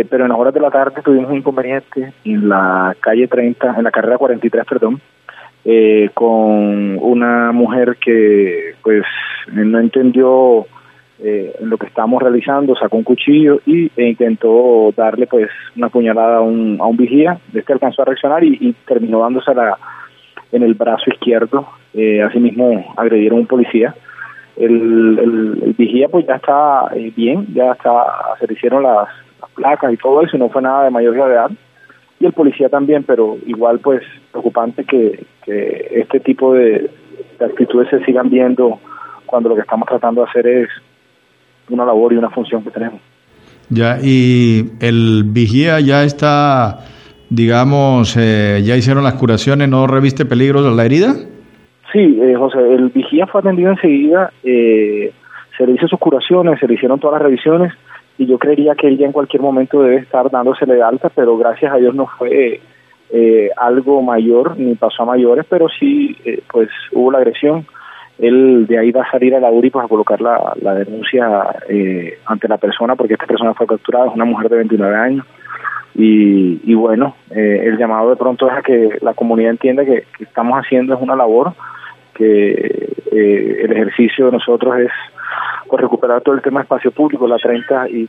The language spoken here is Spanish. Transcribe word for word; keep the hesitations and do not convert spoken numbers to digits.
eh, pero en las horas de la tarde tuvimos un inconveniente en la calle treinta, en la carrera cuarenta y tres, perdón, eh, con una mujer que pues no entendió eh, lo que estábamos realizando, sacó un cuchillo y, e intentó darle pues una puñalada a un, a un vigía. Este alcanzó a reaccionar y, y terminó dándosela en el brazo izquierdo. Eh, asimismo agredieron a un policía. El, el, el vigía pues ya está eh, bien, ya está, se le hicieron las, las placas y todo eso, y no fue nada de mayor gravedad, y el policía también, pero igual pues preocupante que, que este tipo de, de actitudes se sigan viendo cuando lo que estamos tratando de hacer es una labor y una función que tenemos. Ya, y el vigía ya está, digamos, eh, ya hicieron las curaciones, ¿no reviste peligros de la herida? Sí, eh, José, el vigía fue atendido enseguida, eh, se le hizo sus curaciones, se le hicieron todas las revisiones, y yo creería que él ya en cualquier momento debe estar dándosele de alta, pero gracias a Dios no fue eh, algo mayor, ni pasó a mayores, pero sí, eh, pues hubo la agresión. Él de ahí va a salir a la U R I pues, a colocar la, la denuncia eh, ante la persona, porque esta persona fue capturada, es una mujer de veintinueve años, y, y bueno, eh, el llamado de pronto es a que la comunidad entienda que, que estamos haciendo es una labor, que eh, el ejercicio de nosotros es pues, recuperar todo el tema de espacio público, la treinta y